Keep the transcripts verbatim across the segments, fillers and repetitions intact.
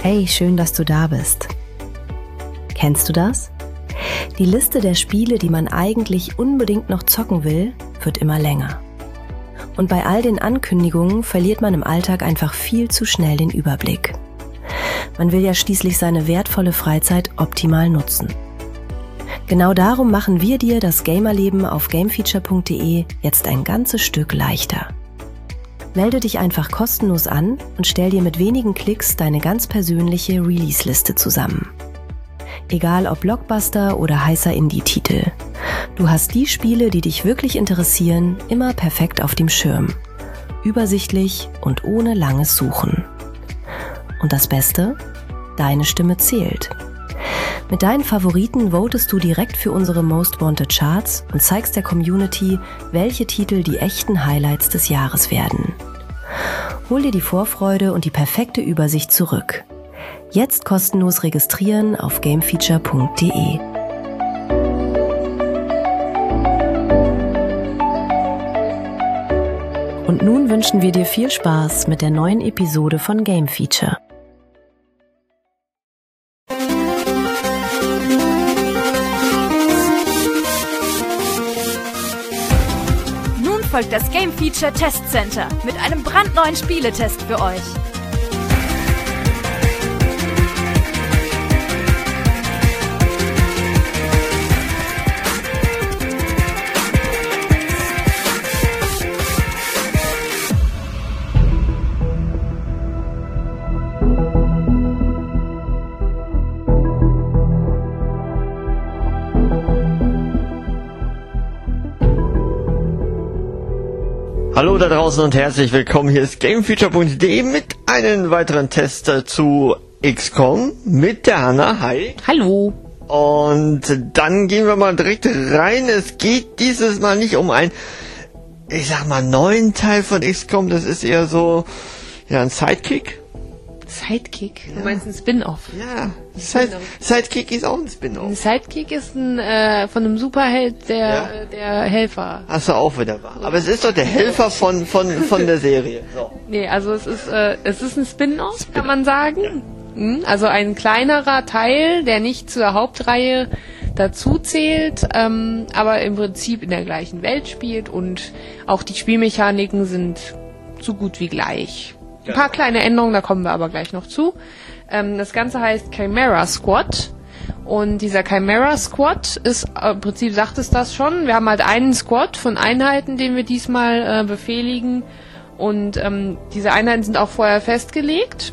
Hey, schön, dass du da bist. Kennst du das? Die Liste der Spiele, die man eigentlich unbedingt noch zocken will, wird immer länger. Und bei all den Ankündigungen verliert man im Alltag einfach viel zu schnell den Überblick. Man will ja schließlich seine wertvolle Freizeit optimal nutzen. Genau darum machen wir dir das Gamerleben auf gamefeature punkt de jetzt ein ganzes Stück leichter. Melde dich einfach kostenlos an und stell dir mit wenigen Klicks deine ganz persönliche Release-Liste zusammen. Egal ob Blockbuster oder heißer Indie-Titel. Du hast die Spiele, die dich wirklich interessieren, immer perfekt auf dem Schirm. Übersichtlich und ohne langes Suchen. Und das Beste? Deine Stimme zählt. Mit deinen Favoriten votest du direkt für unsere Most Wanted Charts und zeigst der Community, welche Titel die echten Highlights des Jahres werden. Hol dir die Vorfreude und die perfekte Übersicht zurück. Jetzt kostenlos registrieren auf gamefeature punkt de. Und nun wünschen wir dir viel Spaß mit der neuen Episode von Game Feature. Nun folgt das Game Feature Test Center mit einem brandneuen Spieletest für euch. Hallo da draußen und herzlich willkommen. Hier ist gamefeature punkt de mit einem weiteren Test zu X COM mit der Hanna. Hi. Hallo. Und dann gehen wir mal direkt rein. Es geht dieses Mal nicht um einen, ich sag mal, neuen Teil von X COM. Das ist eher so, ja, ein Sidekick. Sidekick? Ja. Du meinst ein Spin-Off? Ja, Side Sidekick ist auch ein Spin-Off. Ein Sidekick ist ein äh, von einem Superheld, der Ja. äh, der Helfer. Hast du auch wieder wahr. Aber es ist doch der Helfer von von von der Serie. So. Nee, also es ist äh, es ist ein Spin-Off, Spin-off, kann man sagen. ja. Mhm, also ein kleinerer Teil, der nicht zur Hauptreihe dazu zählt, ähm, aber im Prinzip in der gleichen Welt spielt und auch die Spielmechaniken sind so gut wie gleich. Ein paar kleine Änderungen, da kommen wir aber gleich noch zu. Ähm, das Ganze heißt Chimera Squad. Und dieser Chimera Squad ist, äh, im Prinzip sagt es das schon, wir haben halt einen Squad von Einheiten, den wir diesmal äh, befehligen. Und ähm, diese Einheiten sind auch vorher festgelegt.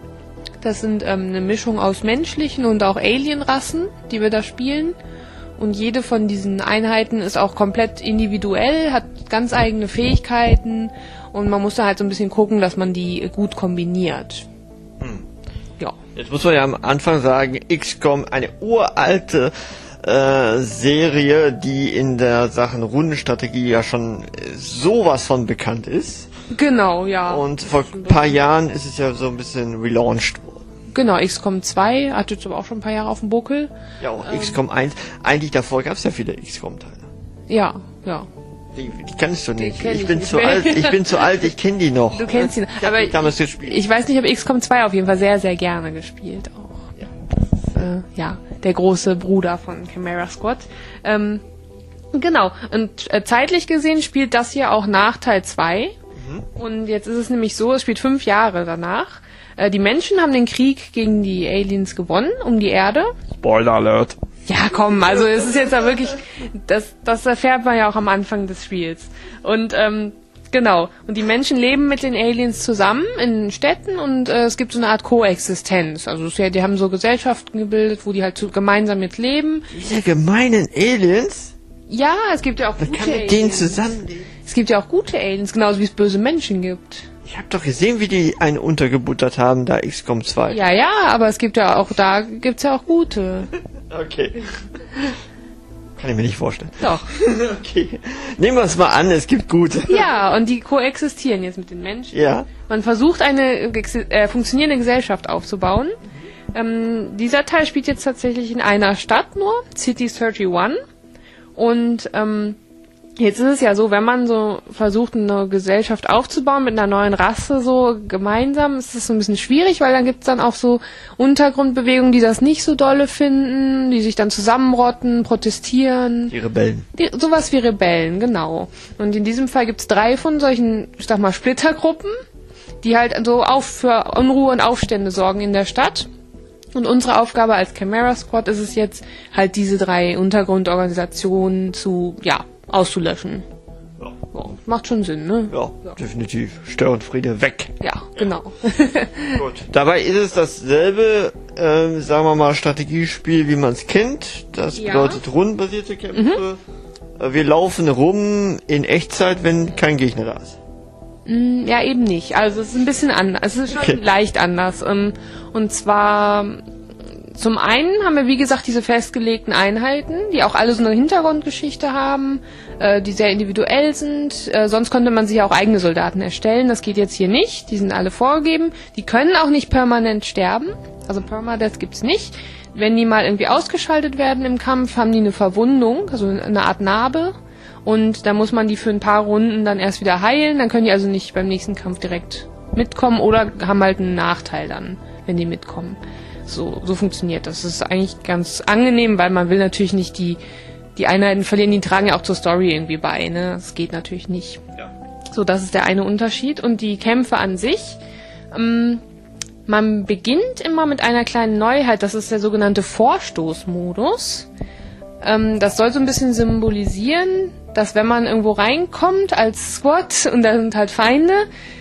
Das sind ähm, eine Mischung aus menschlichen und auch Alien-Rassen, die wir da spielen. Und jede von diesen Einheiten ist auch komplett individuell, hat ganz eigene Fähigkeiten. Und man muss da halt so ein bisschen gucken, dass man die gut kombiniert. Hm. Ja. Jetzt muss man ja am Anfang sagen, X COM, eine uralte äh, Serie, die in der Sachen Rundenstrategie ja schon sowas von bekannt ist. Genau, ja. Und vor ein paar Jahren ist es ja so ein bisschen relaunched worden. Genau, X COM zwei hat jetzt aber auch schon ein paar Jahre auf dem Buckel. Ja, auch Ähm. X COM eins. Eigentlich davor gab es ja viele X COM-Teile. Ja, ja. Die, die kennst du nicht. kenn Ich ich bin nicht zu mehr. alt, ich bin zu alt, ich kenne die noch. Du kennst ihn. Ich hab Aber die damals gespielt. ich weiß nicht, ich habe X COM zwei auf jeden Fall sehr, sehr gerne gespielt auch. Ja. Das ist, äh, ja, der große Bruder von Chimera Squad. Ähm, genau. Und äh, zeitlich gesehen spielt das hier auch nach Teil zwei. Mhm. Und jetzt ist es nämlich so, es spielt fünf Jahre danach. Äh, die Menschen haben den Krieg gegen die Aliens gewonnen, um die Erde. Spoiler Alert. Ja, komm, also es ist jetzt da wirklich, das, das erfährt man ja auch am Anfang des Spiels. Und ähm, genau, und die Menschen leben mit den Aliens zusammen in Städten und äh, es gibt so eine Art Koexistenz. Also es ist ja, die haben so Gesellschaften gebildet, wo die halt so gemeinsam jetzt leben. Diese gemeinen Aliens? Ja, es gibt ja auch Man gute kann mit Aliens. denen zusammenleben. Es gibt ja auch gute Aliens, genauso wie es böse Menschen gibt. Ich habe doch gesehen, wie die einen untergebuttert haben, da X COM zwei. Ja, ja, aber es gibt ja auch, da gibt's ja auch gute. Okay. Kann ich mir nicht vorstellen. Doch. Okay. Nehmen wir es mal an, es gibt gute. Ja, und die koexistieren jetzt mit den Menschen. Ja. Man versucht eine äh, funktionierende Gesellschaft aufzubauen. Ähm, dieser Teil spielt jetzt tatsächlich in einer Stadt nur, City einunddreißig. Und ähm, Jetzt ist es ja so, wenn man so versucht, eine Gesellschaft aufzubauen mit einer neuen Rasse so gemeinsam, ist es so ein bisschen schwierig, weil dann gibt's dann auch so Untergrundbewegungen, die das nicht so dolle finden, die sich dann zusammenrotten, protestieren. Die Rebellen. Die, sowas wie Rebellen, genau. Und in diesem Fall gibt's drei von solchen, ich sag mal, Splittergruppen, die halt so auf, für Unruhe und Aufstände sorgen in der Stadt. Und unsere Aufgabe als Chimera Squad ist es jetzt, halt diese drei Untergrundorganisationen zu, ja, auszulöschen. Ja. Ja, macht schon Sinn, ne? Ja, ja. Definitiv. Störenfriede weg. Ja, genau. Gut. Dabei ist es dasselbe, ähm, sagen wir mal, Strategiespiel, wie man es kennt. Das Ja. bedeutet rundenbasierte Kämpfe. Mhm. Äh, Wir laufen rum in Echtzeit, wenn kein Gegner da ist. Mm, Ja, eben nicht. Also es ist ein bisschen anders. Es ist schon Okay. leicht anders. Ähm, Und zwar zum einen haben wir, wie gesagt, diese festgelegten Einheiten, die auch alle so eine Hintergrundgeschichte haben, äh, die sehr individuell sind. Äh, sonst konnte man sich ja auch eigene Soldaten erstellen. Das geht jetzt hier nicht. Die sind alle vorgegeben. Die können auch nicht permanent sterben. Also Permadeath gibt's nicht. Wenn die mal irgendwie ausgeschaltet werden im Kampf, haben die eine Verwundung, also eine Art Narbe. Und da muss man die für ein paar Runden dann erst wieder heilen. Dann können die also nicht beim nächsten Kampf direkt mitkommen oder haben halt einen Nachteil dann, wenn die mitkommen. So, so funktioniert das. Das ist eigentlich ganz angenehm, weil man will natürlich nicht die, die Einheiten verlieren, die tragen ja auch zur Story irgendwie bei, ne? Das geht natürlich nicht. Ja. So, das ist der eine Unterschied. Und die Kämpfe an sich, ähm, man beginnt immer mit einer kleinen Neuheit, das ist der sogenannte Vorstoßmodus. Ähm, das soll so ein bisschen symbolisieren, dass wenn man irgendwo reinkommt als Squad und da sind halt Feinde,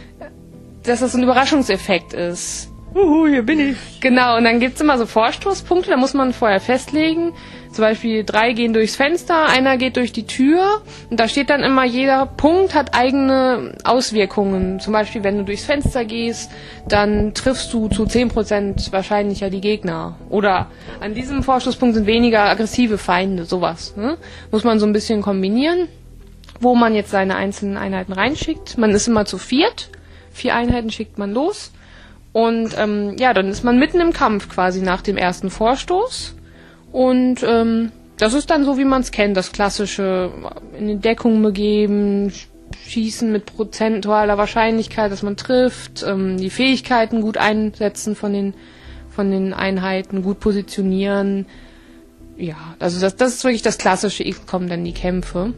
dass das so ein Überraschungseffekt ist. Uhu, hier bin ich. Genau, und dann gibt's immer so Vorstoßpunkte, da muss man vorher festlegen. Zum Beispiel drei gehen durchs Fenster, einer geht durch die Tür. Und da steht dann immer, jeder Punkt hat eigene Auswirkungen. Zum Beispiel, wenn du durchs Fenster gehst, dann triffst du zu zehn Prozent wahrscheinlicher die Gegner. Oder an diesem Vorstoßpunkt sind weniger aggressive Feinde, sowas. Ne? Muss man so ein bisschen kombinieren, wo man jetzt seine einzelnen Einheiten reinschickt. Man ist immer zu viert. Vier Einheiten schickt man los. Und ähm, ja, dann ist man mitten im Kampf quasi nach dem ersten Vorstoß. Und ähm, das ist dann so, wie man es kennt, das klassische in die Deckung begeben, schießen mit prozentualer Wahrscheinlichkeit, dass man trifft, ähm, die Fähigkeiten gut einsetzen von den von den Einheiten, gut positionieren. Ja, also das, das ist wirklich das klassische X COM, dann die Kämpfe.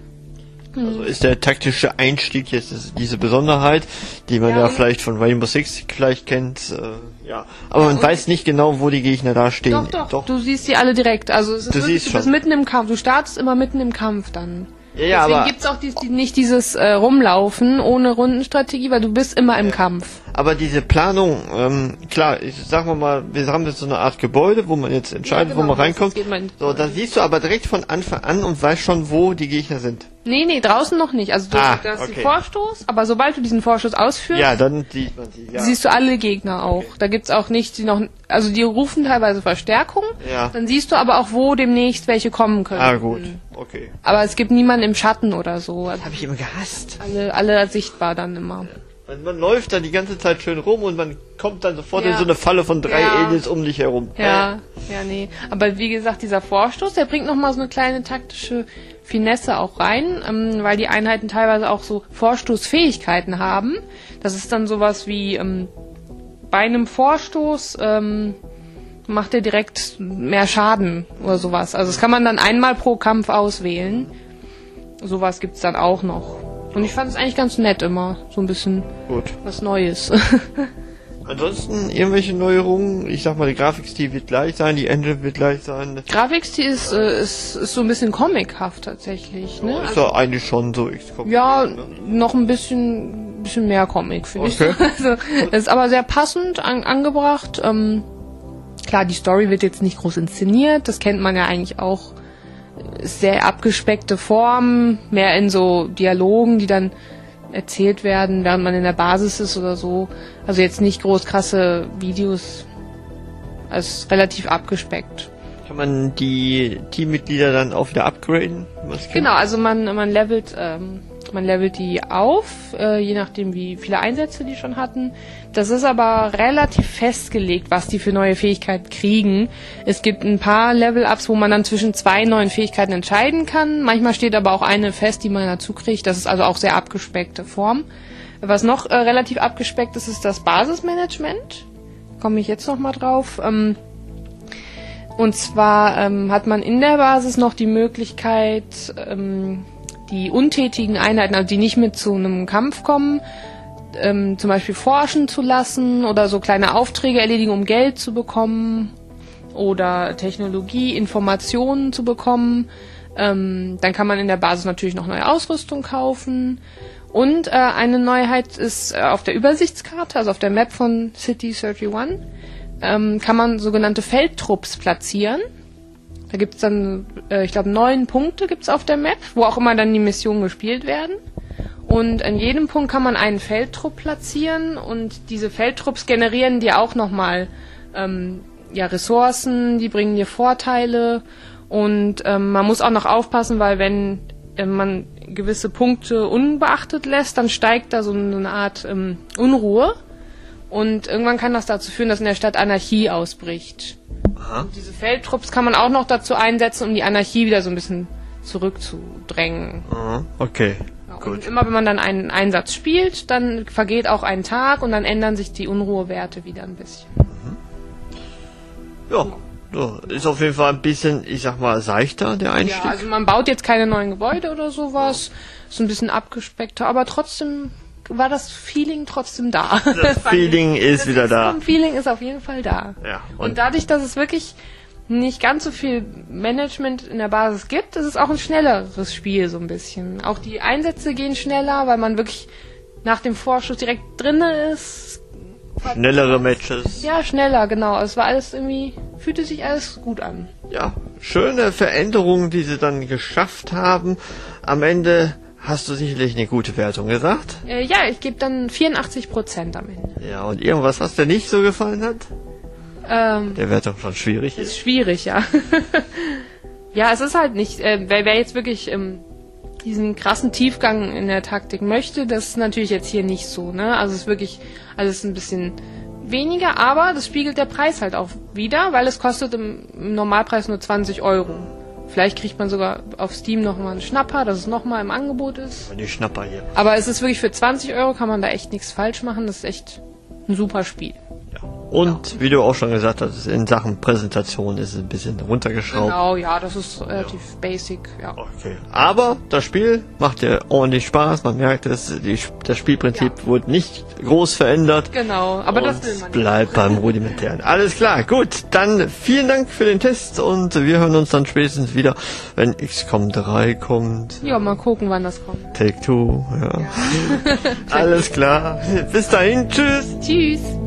Also ist der taktische Einstieg jetzt ist diese Besonderheit, die man Ja, ja, und- vielleicht von Rainbow Six vielleicht kennt. Äh, ja, aber man weiß nicht genau, wo die Gegner da stehen. Doch, doch, du siehst die alle direkt. Also es ist Du wirklich, siehst du bist schon. mitten im Kampf. Du startest immer mitten im Kampf dann. Ja, ja, Deswegen aber, gibt's auch die, die, nicht dieses äh, Rumlaufen ohne Rundenstrategie, weil du bist immer im Kampf. aber diese Planung, ähm, klar, ich sag mal mal, wir haben jetzt so eine Art Gebäude, wo man jetzt entscheidet, Ja, genau, wo man das reinkommt. geht man- So, dann siehst du aber direkt von Anfang an und weißt schon, wo die Gegner sind. Nee, nee, draußen noch nicht. Also du Ah, du hast okay. den Vorstoß, aber sobald du diesen Vorstoß ausführst, Ja, dann sieht man sie. Ja. siehst du alle Gegner auch. Da gibt's auch nicht, die noch, also die rufen teilweise Verstärkung. Ja. Dann siehst du aber auch, wo demnächst welche kommen können. Ah, gut, okay. Aber es gibt niemanden im Schatten oder so. Also Habe ich immer gehasst. alle, alle sichtbar dann immer. Man, man läuft dann die ganze Zeit schön rum und man kommt dann sofort Ja. in so eine Falle von drei Ja. Aliens um dich herum. Ja, ja, nee. Aber wie gesagt, dieser Vorstoß, der bringt nochmal so eine kleine taktische Finesse auch rein, ähm, weil die Einheiten teilweise auch so Vorstoßfähigkeiten haben. Das ist dann sowas wie ähm, bei einem Vorstoß ähm, macht er direkt mehr Schaden oder sowas. Also das kann man dann einmal pro Kampf auswählen. Sowas gibt's dann auch noch. Und ich fand es eigentlich ganz nett immer, so ein bisschen Gut. was Neues. Ansonsten irgendwelche Neuerungen? Ich sag mal, der Grafikstil wird gleich sein, die Engine wird gleich sein. Grafikstil ist, äh, ist, ist so ein bisschen comichaft tatsächlich. Ne? Ist ja eigentlich schon so X COM. Ja, ne? noch ein bisschen, bisschen mehr Comic, finde Okay. ich. Also, das ist aber sehr passend an, angebracht. Ähm, klar, die Story wird jetzt nicht groß inszeniert, das kennt man ja eigentlich auch. Ist sehr abgespeckte Form, mehr in so Dialogen, die dann erzählt werden, während man in der Basis ist oder so. Also jetzt nicht groß krasse Videos. Also relativ abgespeckt. Kann man die Teammitglieder dann auch wieder upgraden? Was Genau, also man, man levelt ähm, man levelt die auf, äh, je nachdem wie viele Einsätze die schon hatten. Das ist aber relativ festgelegt, was die für neue Fähigkeiten kriegen. Es gibt ein paar Level-Ups, wo man dann zwischen zwei neuen Fähigkeiten entscheiden kann. Manchmal steht aber auch eine fest, die man dazu kriegt. Das ist also auch sehr abgespeckte Form. Was noch äh, relativ abgespeckt ist, ist das Basismanagement. Komme ich jetzt noch mal drauf. Ähm, und zwar ähm, hat man in der Basis noch die Möglichkeit, ähm, die untätigen Einheiten, also die nicht mit zu einem Kampf kommen, ähm, zum Beispiel forschen zu lassen oder so kleine Aufträge erledigen, um Geld zu bekommen oder Technologie, Informationen zu bekommen. Ähm, dann kann man in der Basis natürlich noch neue Ausrüstung kaufen. Und äh, eine Neuheit ist äh, auf der Übersichtskarte, also auf der Map von City einunddreißig, ähm, kann man sogenannte Feldtrupps platzieren. Da gibt's dann, äh, ich glaube, neun Punkte gibt's auf der Map, wo auch immer dann die Missionen gespielt werden. Und an jedem Punkt kann man einen Feldtrupp platzieren und diese Feldtrupps generieren dir auch nochmal ähm, ja, Ressourcen, die bringen dir Vorteile und ähm, man muss auch noch aufpassen, weil wenn äh, man gewisse Punkte unbeachtet lässt, dann steigt da so eine Art ähm, Unruhe und irgendwann kann das dazu führen, dass in der Stadt Anarchie ausbricht. Aha. Und diese Feldtrupps kann man auch noch dazu einsetzen, um die Anarchie wieder so ein bisschen zurückzudrängen. Aha. Okay. Ja, gut. Und immer wenn man dann einen Einsatz spielt, dann vergeht auch ein Tag und dann ändern sich die Unruhewerte wieder ein bisschen. Mhm. Ja. Ja, ist auf jeden Fall ein bisschen, ich sag mal, seichter, der Einstieg. Ja, also man baut jetzt keine neuen Gebäude oder sowas, ist ein bisschen abgespeckter, aber trotzdem war das Feeling trotzdem da. Das Feeling ist das wieder da. Das Feeling ist auf jeden Fall da. Ja, und, und dadurch, dass es wirklich nicht ganz so viel Management in der Basis gibt, ist es auch ein schnelleres Spiel so ein bisschen. Auch die Einsätze gehen schneller, weil man wirklich nach dem Vorschuss direkt drinne ist. Schnellere Matches. Ja, schneller, genau. Es war alles irgendwie, fühlte sich alles gut an. Ja, schöne Veränderungen, die sie dann geschafft haben. Am Ende hast du sicherlich eine gute Wertung gesagt. Äh, ja, ich gebe dann vierundachtzig Prozent am Ende. Ja, und irgendwas, was dir nicht so gefallen hat? Ähm, Der Wertung schon schwierig ist. Ist schwierig, ja. Ja, es ist halt nicht, äh, wer, wer jetzt wirklich ähm, diesen krassen Tiefgang in der Taktik möchte, das ist natürlich jetzt hier nicht so, ne? Also es ist wirklich alles ein bisschen weniger, aber das spiegelt der Preis halt auch wieder, weil es kostet im, im Normalpreis nur zwanzig Euro. Vielleicht kriegt man sogar auf Steam nochmal einen Schnapper, dass es nochmal im Angebot ist. Die Schnapper hier. Aber es ist wirklich für zwanzig Euro, kann man da echt nichts falsch machen, das ist echt ein super Spiel. Ja. Und ja, wie du auch schon gesagt hast, in Sachen Präsentation ist es ein bisschen runtergeschraubt. Genau, ja, das ist relativ ja. basic, ja. Okay. Aber das Spiel macht dir ordentlich Spaß, man merkt es, die, das Spielprinzip ja. wurde nicht groß verändert. Genau, aber und das will man nicht. Bleibt beim Rudimentären. Alles klar, gut, dann vielen Dank für den Test und wir hören uns dann spätestens wieder, wenn X COM drei kommt. Ja, mal gucken, wann das kommt. Take Two, ja. ja. Alles klar, bis dahin, tschüss. Tschüss.